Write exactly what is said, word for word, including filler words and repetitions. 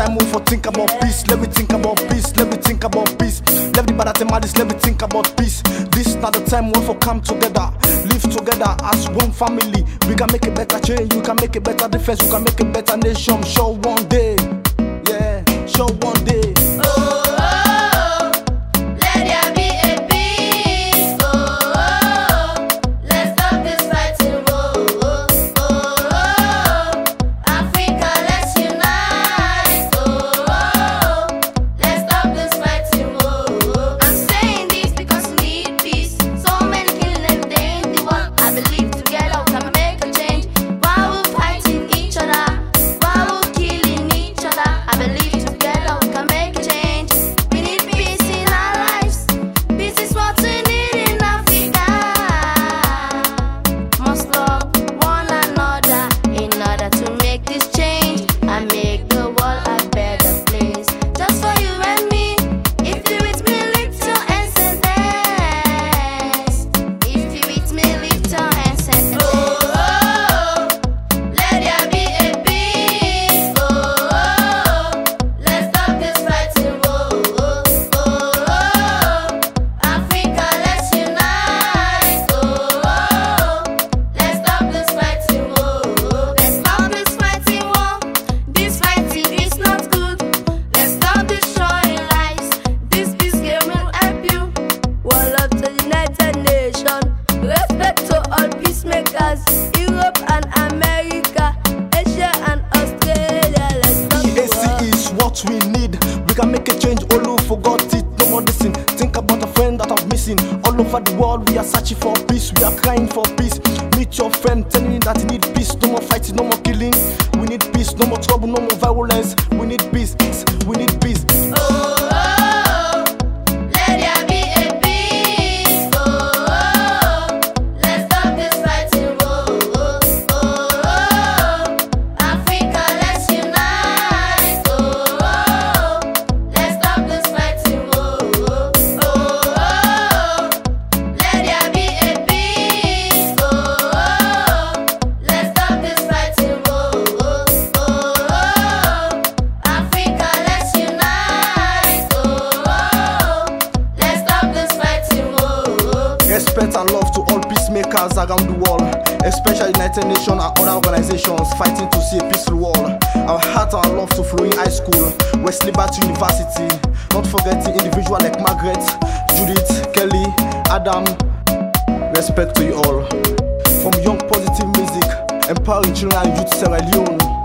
time we for think about peace. Let me think about peace. Let me think about peace. Let the bad madness. Let me think about peace. This not the time we for come together, live together as one family. We can make a better change. We can make a better defense. We can make a better nation. Show one day, yeah. Show one day. Europe and America, Asia and Australia. Let's go. E A C is what we need. We can make a change. All who forgot it, no more listen. Think about a friend that I'm missing. All over the world, we are searching for peace. We are crying for peace. Meet your friend, telling him that he need peace. No more fighting, no more killing. We need peace. No more trouble, no more violence. We need peace. We need peace. Oh. Respect and love to all peacemakers around the world, especially United Nations and other organizations fighting to see a peaceful world. Our heart and love to Flowing High School, West Liberty University, not forgetting individuals like Margaret, Judith, Kelly, Adam. Respect to you all. From young positive music, empowering children and youth Sierra Leone.